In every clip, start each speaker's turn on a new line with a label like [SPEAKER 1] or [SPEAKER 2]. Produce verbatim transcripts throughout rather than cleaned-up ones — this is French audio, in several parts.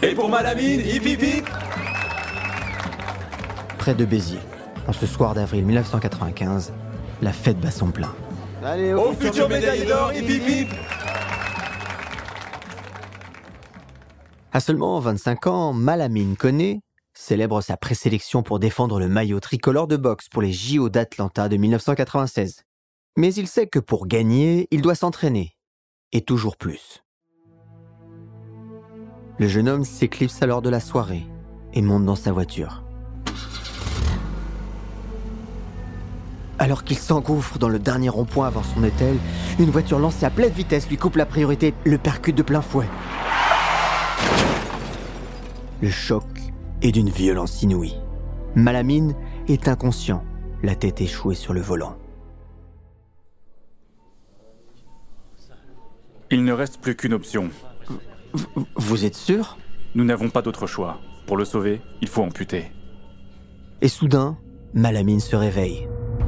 [SPEAKER 1] Et pour Malamine, hip hip hip.
[SPEAKER 2] Près de Béziers, en ce soir d'avril mille neuf cent quatre-vingt-quinze, la fête bat son plein.
[SPEAKER 1] Allez, au, au futur médaillé d'or, hip hip hip.
[SPEAKER 2] À seulement vingt-cinq ans, Malamine Koné célèbre sa présélection pour défendre le maillot tricolore de boxe pour les J O d'Atlanta de mille neuf cent quatre-vingt-seize. Mais il sait que pour gagner, il doit s'entraîner. Et toujours plus. Le jeune homme s'éclipse alors de la soirée et monte dans sa voiture. Alors qu'il s'engouffre dans le dernier rond-point avant son hôtel, une voiture lancée à pleine vitesse lui coupe la priorité et le percute de plein fouet. Le choc est d'une violence inouïe. Malamine est inconscient, la tête échouée sur le volant.
[SPEAKER 3] Il ne reste plus qu'une option.
[SPEAKER 2] V- vous êtes sûr ?
[SPEAKER 3] Nous n'avons pas d'autre choix. Pour le sauver, il faut amputer.
[SPEAKER 2] Et soudain, Malamine se réveille.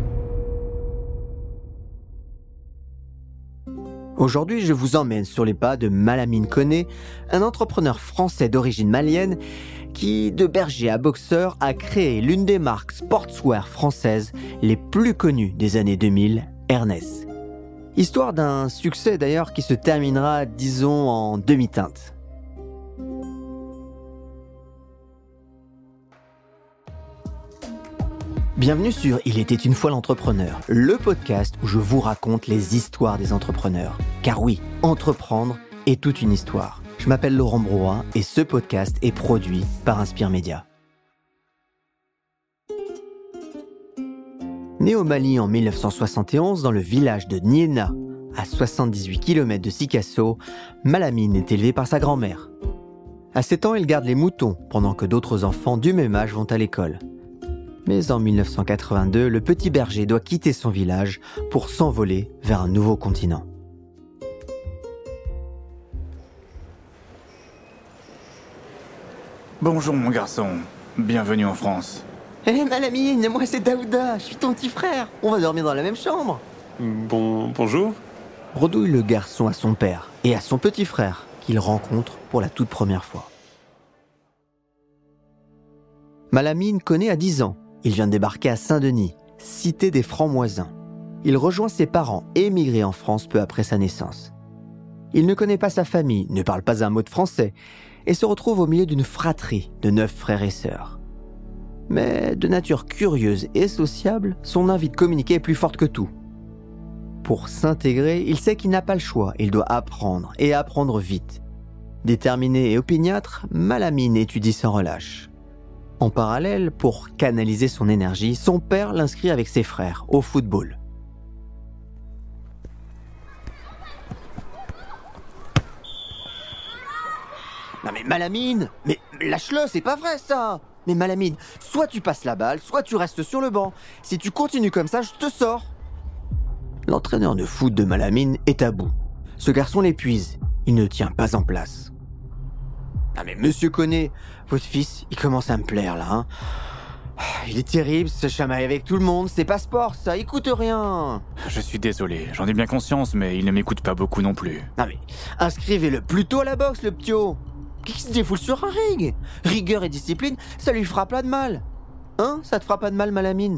[SPEAKER 2] Aujourd'hui, je vous emmène sur les pas de Malamine Koné, un entrepreneur français d'origine malienne qui, de berger à boxeur, a créé l'une des marques sportswear françaises les plus connues des années deux mille, Ernest. Histoire d'un succès d'ailleurs qui se terminera, disons, en demi-teinte. Bienvenue sur Il était une fois l'entrepreneur, le podcast où je vous raconte les histoires des entrepreneurs. Car oui, entreprendre est toute une histoire. Je m'appelle Laurent Brouat et ce podcast est produit par Inspire Média. Né au Mali en mille neuf cent soixante et onze dans le village de Niéna, à soixante-dix-huit kilomètres de Sikasso, Malamine est élevé par sa grand-mère. À sept ans, il garde les moutons pendant que d'autres enfants du même âge vont à l'école. Mais en mille neuf cent quatre-vingt-deux, le petit berger doit quitter son village pour s'envoler vers un nouveau continent.
[SPEAKER 3] Bonjour mon garçon, bienvenue en France.
[SPEAKER 2] Hé hey, Malamine, moi c'est Daouda, je suis ton petit frère, on va dormir dans la même chambre.
[SPEAKER 4] Bon, bonjour.
[SPEAKER 2] Redouille le garçon à son père et à son petit frère qu'il rencontre pour la toute première fois. Malamine Koné a dix ans. Il vient de débarquer à Saint-Denis, cité des Francs-Moisins. Il rejoint ses parents émigrés en France peu après sa naissance. Il ne connaît pas sa famille, ne parle pas un mot de français et se retrouve au milieu d'une fratrie de neuf frères et sœurs. Mais de nature curieuse et sociable, son envie de communiquer est plus forte que tout. Pour s'intégrer, il sait qu'il n'a pas le choix, il doit apprendre et apprendre vite. Déterminé et opiniâtre, Malamine étudie sans relâche. En parallèle, pour canaliser son énergie, son père l'inscrit avec ses frères au football. Non mais Malamine, mais lâche-le, c'est pas vrai ça. Mais Malamine, soit tu passes la balle, soit tu restes sur le banc. Si tu continues comme ça, je te sors. L'entraîneur de foot de Malamine est à bout. Ce garçon l'épuise, il ne tient pas en place. Ah mais monsieur Koné, votre fils, il commence à me plaire là, hein. Il est terrible, se chamaille avec tout le monde, c'est pas sport ça, il coûte rien.
[SPEAKER 3] Je suis désolé, j'en ai bien conscience, mais il ne m'écoute pas beaucoup non plus.
[SPEAKER 2] Non mais, inscrivez-le plutôt à la boxe, le ptio. Qui se défoule sur un ring. Rigueur et discipline, ça lui fera pas de mal. Hein, ça te fera pas de mal, Malamine?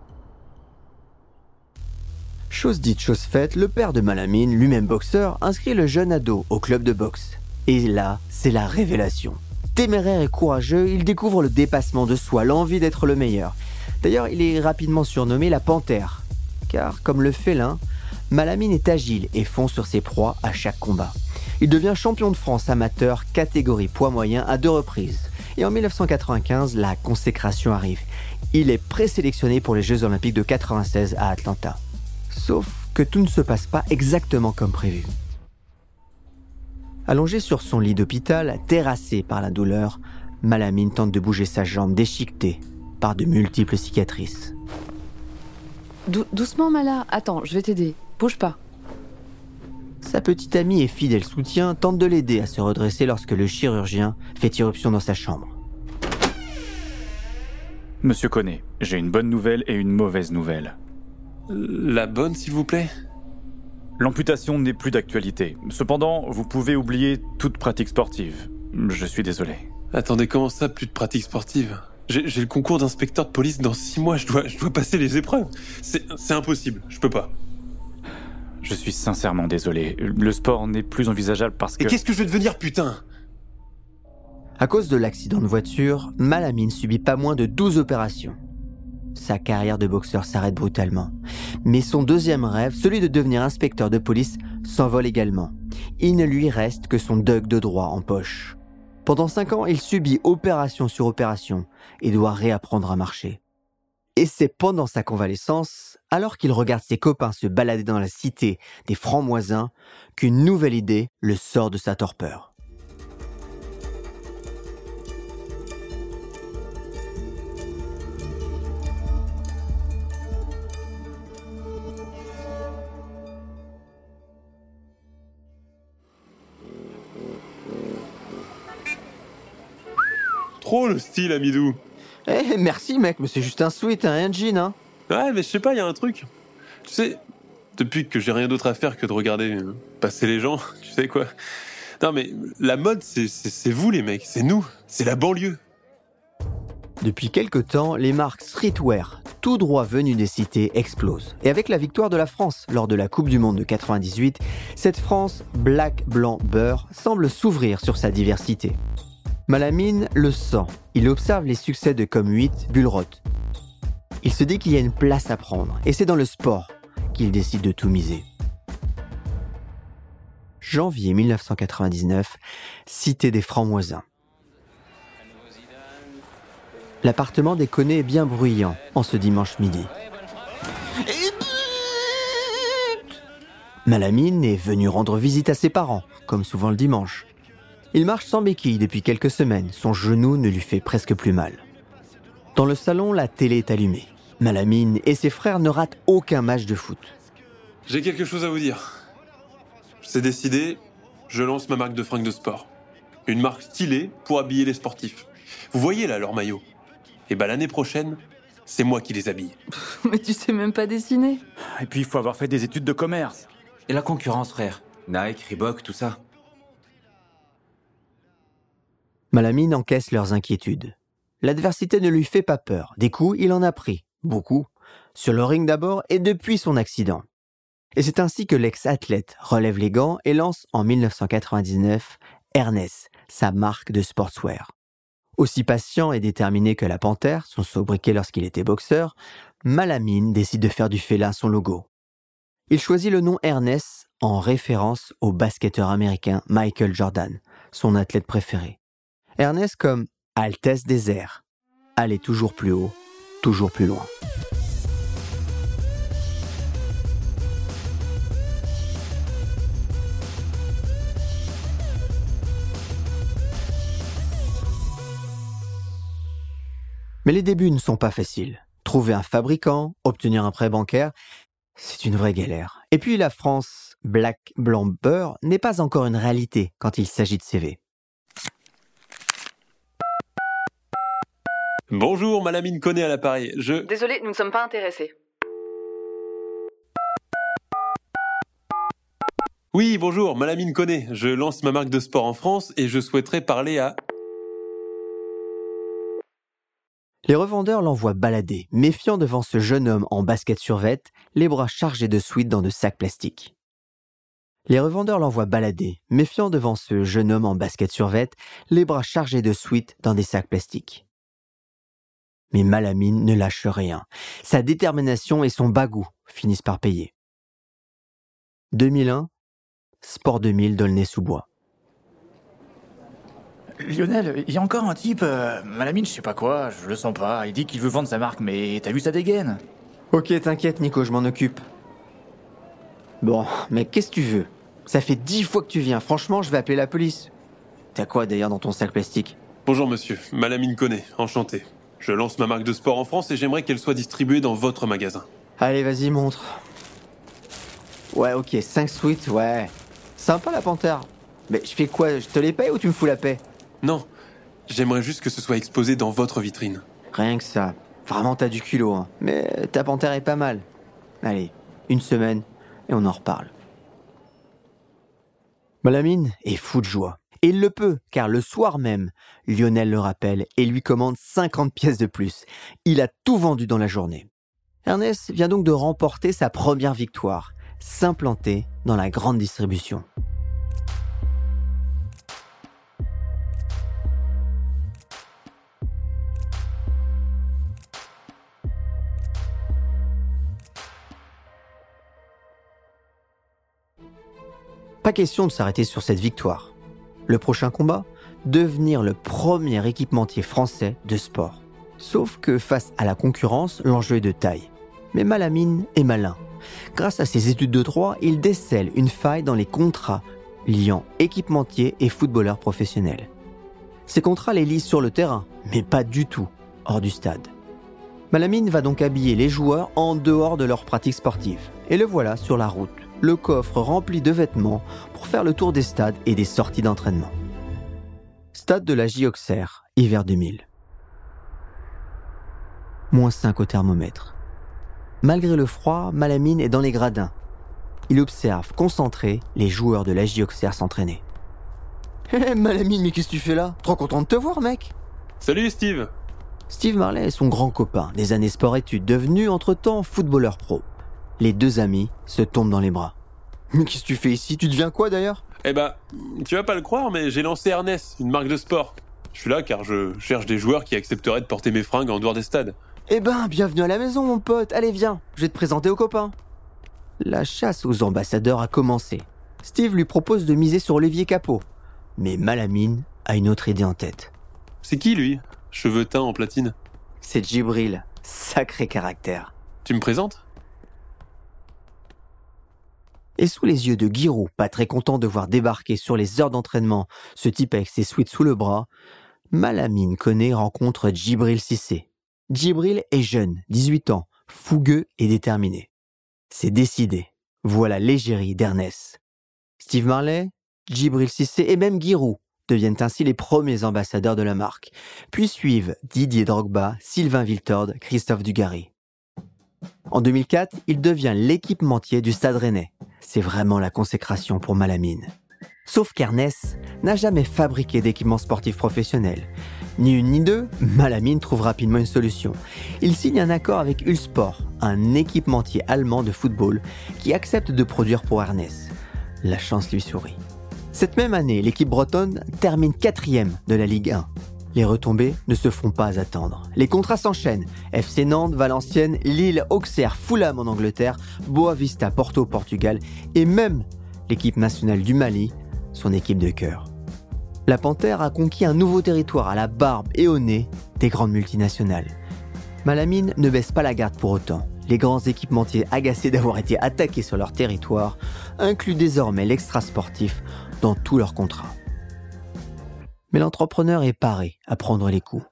[SPEAKER 2] Chose dite, chose faite, le père de Malamine, lui-même boxeur, inscrit le jeune ado au club de boxe. Et là, c'est la révélation. Téméraire et courageux, il découvre le dépassement de soi, l'envie d'être le meilleur. D'ailleurs, il est rapidement surnommé la panthère. Car, comme le félin, Malamine est agile et fonce sur ses proies à chaque combat. Il devient champion de France amateur catégorie poids moyen à deux reprises. Et en mille neuf cent quatre-vingt-quinze, la consécration arrive. Il est présélectionné pour les Jeux Olympiques de quatre-vingt-seize à Atlanta. Sauf que tout ne se passe pas exactement comme prévu. Allongé sur son lit d'hôpital, terrassé par la douleur, Malamine tente de bouger sa jambe déchiquetée par de multiples cicatrices.
[SPEAKER 5] Dou- doucement, Mala. Attends, je vais t'aider. Bouge pas.
[SPEAKER 2] Sa petite amie et fidèle soutien tente de l'aider à se redresser lorsque le chirurgien fait irruption dans sa chambre.
[SPEAKER 3] Monsieur Koné, j'ai une bonne nouvelle et une mauvaise nouvelle.
[SPEAKER 4] La bonne, s'il vous plaît ?
[SPEAKER 3] L'amputation n'est plus d'actualité. Cependant, vous pouvez oublier toute pratique sportive. Je suis désolé.
[SPEAKER 4] Attendez, comment ça, plus de pratique sportive ? J'ai, j'ai le concours d'inspecteur de police dans six mois, je dois, je dois passer les épreuves. C'est, c'est impossible, je peux pas.
[SPEAKER 3] Je suis sincèrement désolé. Le sport n'est plus envisageable parce que...
[SPEAKER 4] Et qu'est-ce que je vais devenir, putain ?
[SPEAKER 2] À cause de l'accident de voiture, Malamine subit pas moins de douze opérations. Sa carrière de boxeur s'arrête brutalement. Mais son deuxième rêve, celui de devenir inspecteur de police, s'envole également. Il ne lui reste que son doc de droit en poche. Pendant cinq ans, il subit opération sur opération et doit réapprendre à marcher. Et c'est pendant sa convalescence, alors qu'il regarde ses copains se balader dans la cité des Francs-Moisins, qu'une nouvelle idée le sort de sa torpeur.
[SPEAKER 4] Trop le style, Amidou.
[SPEAKER 2] Eh, merci mec, mais c'est juste un sweat, hein, rien de jean, hein.
[SPEAKER 4] Ouais, mais je sais pas, il y a un truc. Tu sais, depuis que j'ai rien d'autre à faire que de regarder euh, passer les gens, tu sais quoi. Non mais, la mode, c'est, c'est, c'est vous les mecs, c'est nous, c'est la banlieue.
[SPEAKER 2] Depuis quelque temps, les marques streetwear, tout droit venues des cités, explosent. Et avec la victoire de la France lors de la Coupe du Monde de quatre-vingt-dix-huit, cette France black, blanc, beurre semble s'ouvrir sur sa diversité. Malamine le sent. Il observe les succès de Comme huit, Bullrot. Il se dit qu'il y a une place à prendre, et c'est dans le sport qu'il décide de tout miser. Janvier mille neuf cent quatre-vingt-dix-neuf, cité des Francs-Moisins. L'appartement des Koné est bien bruyant en ce dimanche midi. Malamine est venu rendre visite à ses parents, comme souvent le dimanche. Il marche sans béquille depuis quelques semaines, son genou ne lui fait presque plus mal. Dans le salon, la télé est allumée. Malamine et ses frères ne ratent aucun match de foot.
[SPEAKER 4] J'ai quelque chose à vous dire. C'est décidé, je lance ma marque de fringues de sport. Une marque stylée pour habiller les sportifs. Vous voyez là leurs maillots ? Et bah l'année prochaine, c'est moi qui les habille.
[SPEAKER 5] Mais tu sais même pas dessiner.
[SPEAKER 3] Et puis il faut avoir fait des études de commerce.
[SPEAKER 1] Et la concurrence, frère. Nike, Reebok, tout ça.
[SPEAKER 2] Malamine encaisse leurs inquiétudes. L'adversité ne lui fait pas peur. Des coups, il en a pris. Beaucoup. Sur le ring d'abord et depuis son accident. Et c'est ainsi que l'ex-athlète relève les gants et lance en mille neuf cent quatre-vingt-dix-neuf Ernest, sa marque de sportswear. Aussi patient et déterminé que la Panthère, son sobriquet lorsqu'il était boxeur, Malamine décide de faire du félin son logo. Il choisit le nom Ernest en référence au basketteur américain Michael Jordan, son athlète préféré. Ernest comme Altesse des airs, aller toujours plus haut, toujours plus loin. Mais les débuts ne sont pas faciles. Trouver un fabricant, obtenir un prêt bancaire, c'est une vraie galère. Et puis la France, black, blanc, beurre, n'est pas encore une réalité quand il s'agit de C V.
[SPEAKER 4] Bonjour, Malamine Koné à l'appareil. Je...
[SPEAKER 5] Désolé, nous ne sommes pas intéressés.
[SPEAKER 4] Oui, bonjour, Malamine Koné. Je lance ma marque de sport en France et je souhaiterais parler à...
[SPEAKER 2] Les revendeurs l'envoient balader, méfiant devant ce jeune homme en basket survêt, les bras chargés de sweats dans de sacs plastiques. Les revendeurs l'envoient balader, méfiant devant ce jeune homme en basket survêt, les bras chargés de sweats dans des sacs plastiques. Mais Malamine ne lâche rien. Sa détermination et son bagou finissent par payer. deux mille un, Sport deux mille d'Aulnay-sous-Bois.
[SPEAKER 6] Lionel, il y a encore un type, euh, Malamine je sais pas quoi, je le sens pas, il dit qu'il veut vendre sa marque, mais t'as vu sa dégaine ?
[SPEAKER 2] Ok, t'inquiète Nico, je m'en occupe. Bon, mais qu'est-ce que tu veux ? Ça fait dix fois que tu viens, franchement je vais appeler la police. T'as quoi d'ailleurs dans ton sac plastique ?
[SPEAKER 4] Bonjour monsieur, Malamine Koné, enchanté. Je lance ma marque de sport en France et j'aimerais qu'elle soit distribuée dans votre magasin.
[SPEAKER 2] Allez, vas-y, montre. Ouais, ok, cinq sweats, ouais. Sympa la Panthère. Mais je fais quoi ? Je te les paye ou tu me fous la paix ?
[SPEAKER 4] Non, j'aimerais juste que ce soit exposé dans votre vitrine.
[SPEAKER 2] Rien que ça. Vraiment, t'as du culot, hein. Mais ta Panthère est pas mal. Allez, une semaine et on en reparle. Malamine est fou de joie. Et il le peut, car le soir même, Lionel le rappelle et lui commande cinquante pièces de plus. Il a tout vendu dans la journée. Ernest vient donc de remporter sa première victoire, s'implanter dans la grande distribution. Pas question de s'arrêter sur cette victoire. Le prochain combat, devenir le premier équipementier français de sport. Sauf que face à la concurrence, l'enjeu est de taille. Mais Malamine est malin. Grâce à ses études de droit, il décèle une faille dans les contrats liant équipementiers et footballeurs professionnels. Ces contrats les lient sur le terrain, mais pas du tout hors du stade. Malamine va donc habiller les joueurs en dehors de leurs pratiques sportives. Et le voilà sur la route, le coffre rempli de vêtements pour faire le tour des stades et des sorties d'entraînement. Stade de la J Auxerre, hiver deux mille. moins cinq au thermomètre. Malgré le froid, Malamine est dans les gradins. Il observe, concentré, les joueurs de la J Auxerre s'entraîner. Hé hey, Malamine, mais qu'est-ce que tu fais là? Trop content de te voir, mec.
[SPEAKER 4] Salut Steve.
[SPEAKER 2] Steve Marley est son grand copain, des années sport-études, devenu entre-temps footballeur pro. Les deux amis se tombent dans les bras. Mais qu'est-ce que tu fais ici? Tu deviens quoi d'ailleurs?
[SPEAKER 4] Eh bah, tu vas pas le croire, mais j'ai lancé Ernest, une marque de sport. Je suis là car je cherche des joueurs qui accepteraient de porter mes fringues en dehors des stades.
[SPEAKER 2] Eh ben, bienvenue à la maison, mon pote. Allez, viens, je vais te présenter aux copains. La chasse aux ambassadeurs a commencé. Steve lui propose de miser sur Olivier Capot. Mais Malamine a une autre idée en tête.
[SPEAKER 4] C'est qui, lui? Cheveux teints en platine.
[SPEAKER 2] C'est Djibril. Sacré caractère.
[SPEAKER 4] Tu me présentes?
[SPEAKER 2] Et sous les yeux de Giroud, pas très content de voir débarquer sur les heures d'entraînement ce type avec ses sweats sous le bras, Malamine connaît et rencontre Djibril Cissé. Djibril est jeune, dix-huit ans, fougueux et déterminé. C'est décidé. Voilà l'égérie d'Ernest. Steve Marley, Djibril Cissé et même Giroud deviennent ainsi les premiers ambassadeurs de la marque. Puis suivent Didier Drogba, Sylvain Wiltord, Christophe Dugarry. En deux mille quatre, il devient l'équipementier du Stade Rennais. C'est vraiment la consécration pour Malamine. Sauf qu'Ernest n'a jamais fabriqué d'équipements sportifs professionnels. Ni une ni deux, Malamine trouve rapidement une solution. Il signe un accord avec Uhlsport, un équipementier allemand de football qui accepte de produire pour Ernest. La chance lui sourit. Cette même année, l'équipe bretonne termine quatrième de la Ligue un. Les retombées ne se font pas attendre. Les contrats s'enchaînent. F C Nantes, Valenciennes, Lille, Auxerre, Fulham en Angleterre, Boavista, Porto au Portugal et même l'équipe nationale du Mali, son équipe de cœur. La Panthère a conquis un nouveau territoire à la barbe et au nez des grandes multinationales. Malamine ne baisse pas la garde pour autant. Les grands équipementiers agacés d'avoir été attaqués sur leur territoire incluent désormais l'extra-sportif dans tous leurs contrats. Mais l'entrepreneur est paré à prendre les coups.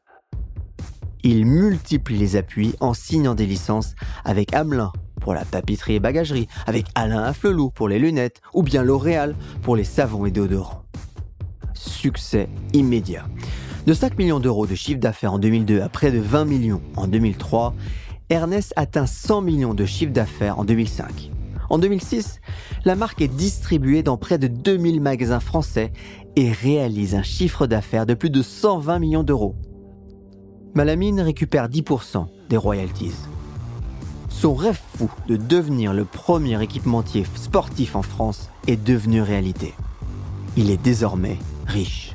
[SPEAKER 2] Il multiplie les appuis en signant des licences avec Hamelin pour la papeterie et bagagerie, avec Alain Afflelou pour les lunettes, ou bien L'Oréal pour les savons et déodorants. Succès immédiat. De cinq millions d'euros de chiffre d'affaires en deux mille deux à près de vingt millions en deux mille trois, Ernest atteint cent millions de chiffre d'affaires en deux mille cinq. En deux mille six, la marque est distribuée dans près de deux mille magasins français et réalise un chiffre d'affaires de plus de cent vingt millions d'euros. Malamine récupère dix pour cent des royalties. Son rêve fou de devenir le premier équipementier sportif en France est devenu réalité. Il est désormais riche.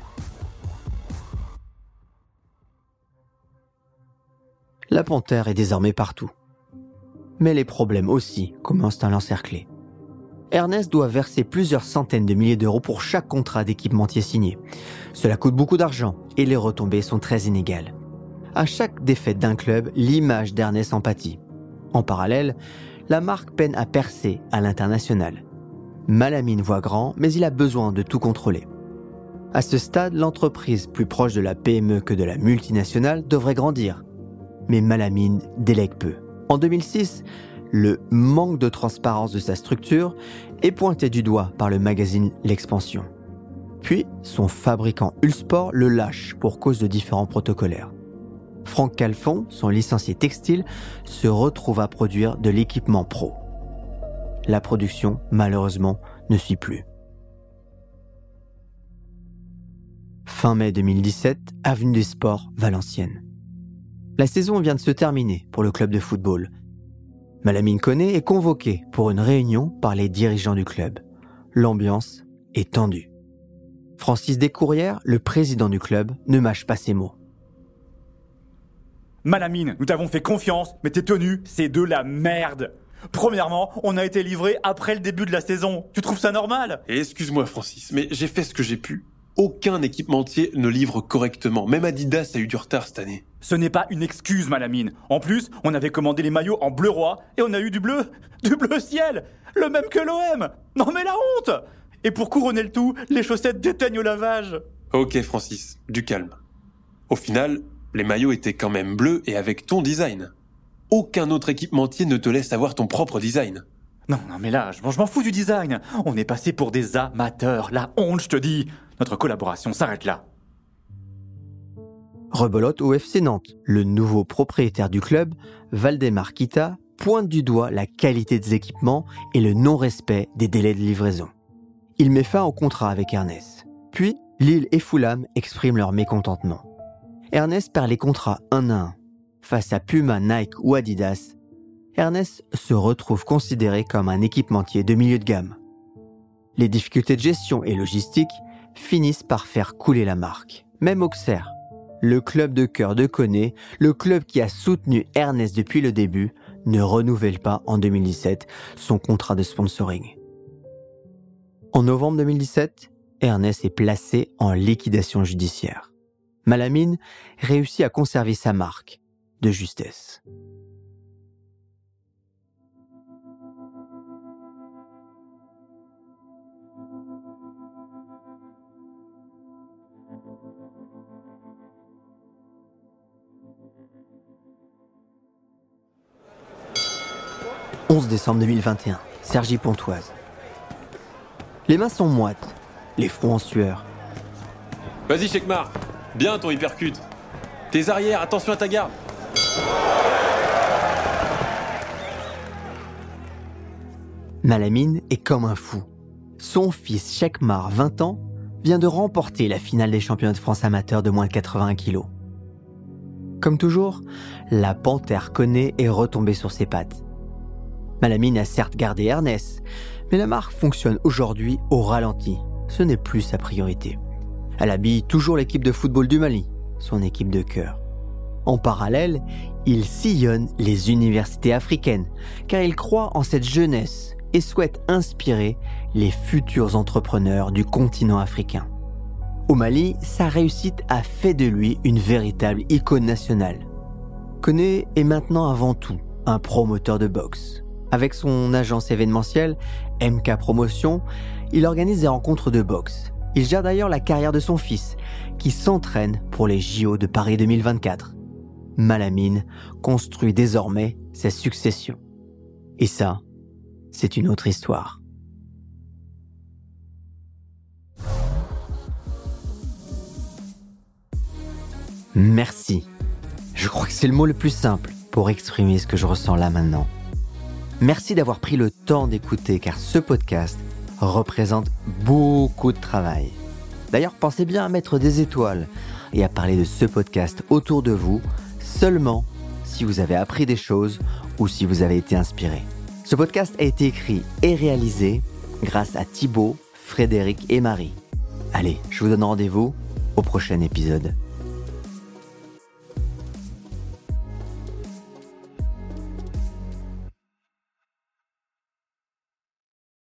[SPEAKER 2] La Panthère est désormais partout. Mais les problèmes aussi commencent à l'encercler. Ernest doit verser plusieurs centaines de milliers d'euros pour chaque contrat d'équipementier signé. Cela coûte beaucoup d'argent et les retombées sont très inégales. À chaque défaite d'un club, l'image d'Ernest en pâtit. En parallèle, la marque peine à percer à l'international. Malamine voit grand, mais il a besoin de tout contrôler. À ce stade, l'entreprise, plus proche de la P M E que de la multinationale, devrait grandir. Mais Malamine délègue peu. En deux mille six, le manque de transparence de sa structure est pointé du doigt par le magazine L'Expansion. Puis, son fabricant Uhlsport le lâche pour cause de différents protocolaires. Franck Calfon, son licencié textile, se retrouve à produire de l'équipement pro. La production, malheureusement, ne suit plus. Fin mai deux mille dix-sept, avenue des Sports, Valenciennes. La saison vient de se terminer pour le club de football. Malamine Koné est convoqué pour une réunion par les dirigeants du club. L'ambiance est tendue. Francis Descourrières, le président du club, ne mâche pas ses mots.
[SPEAKER 6] Malamine, nous t'avons fait confiance, mais tes tenues, c'est de la merde. Premièrement, on a été livré après le début de la saison. Tu trouves ça normal ?
[SPEAKER 4] Et excuse-moi Francis, mais j'ai fait ce que j'ai pu. Aucun équipementier ne livre correctement. Même Adidas a eu du retard cette année.
[SPEAKER 6] Ce n'est pas une excuse, Malamine. En plus, on avait commandé les maillots en bleu roi et on a eu du bleu, du bleu ciel, le même que l'O M. Non mais la honte ! Et pour couronner le tout, les chaussettes déteignent au lavage.
[SPEAKER 4] Ok Francis, du calme. Au final, les maillots étaient quand même bleus et avec ton design. Aucun autre équipementier ne te laisse avoir ton propre design.
[SPEAKER 6] Non, non mais là, je m'en je m'en fous du design. On est passé pour des amateurs. La honte, je te dis. Notre collaboration s'arrête là.
[SPEAKER 2] Rebelote au F C Nantes. Le nouveau propriétaire du club, Valdemar Kita, pointe du doigt la qualité des équipements et le non-respect des délais de livraison. Il met fin au contrat avec Ernest. Puis, Lille et Fulham expriment leur mécontentement. Ernest perd les contrats un à un. Face à Puma, Nike ou Adidas, Ernest se retrouve considéré comme un équipementier de milieu de gamme. Les difficultés de gestion et logistique finissent par faire couler la marque. Même Auxerre, le club de cœur de Koné, le club qui a soutenu Ernest depuis le début, ne renouvelle pas en deux mille dix-sept son contrat de sponsoring. En novembre deux mille dix-sept, Ernest est placé en liquidation judiciaire. Malamine réussit à conserver sa marque de justesse. onze décembre deux mille vingt et un, Cergy-Pontoise. Les mains sont moites, les fronts en sueur.
[SPEAKER 4] Vas-y Chekmar, bien ton hypercute. Tes arrières, attention à ta garde.
[SPEAKER 2] Malamine est comme un fou. Son fils Chekmar, vingt ans, vient de remporter la finale des championnats de France amateurs de moins de quatre-vingt-un kilos. Comme toujours, la panthère Koné est retombée sur ses pattes. Malamine a certes gardé Ernest, mais la marque fonctionne aujourd'hui au ralenti. Ce n'est plus sa priorité. Elle habille toujours l'équipe de football du Mali, son équipe de cœur. En parallèle, il sillonne les universités africaines, car il croit en cette jeunesse et souhaite inspirer les futurs entrepreneurs du continent africain. Au Mali, sa réussite a fait de lui une véritable icône nationale. Koné est maintenant avant tout un promoteur de boxe. Avec son agence événementielle, M K Promotion, il organise des rencontres de boxe. Il gère d'ailleurs la carrière de son fils, qui s'entraîne pour les J O de Paris deux mille vingt-quatre. Malamine construit désormais sa succession. Et ça, c'est une autre histoire. Merci. Je crois que c'est le mot le plus simple pour exprimer ce que je ressens là maintenant. Merci d'avoir pris le temps d'écouter, car ce podcast représente beaucoup de travail. D'ailleurs, pensez bien à mettre des étoiles et à parler de ce podcast autour de vous, seulement si vous avez appris des choses ou si vous avez été inspiré. Ce podcast a été écrit et réalisé grâce à Thibaut, Frédéric et Marie. Allez, je vous donne rendez-vous au prochain épisode.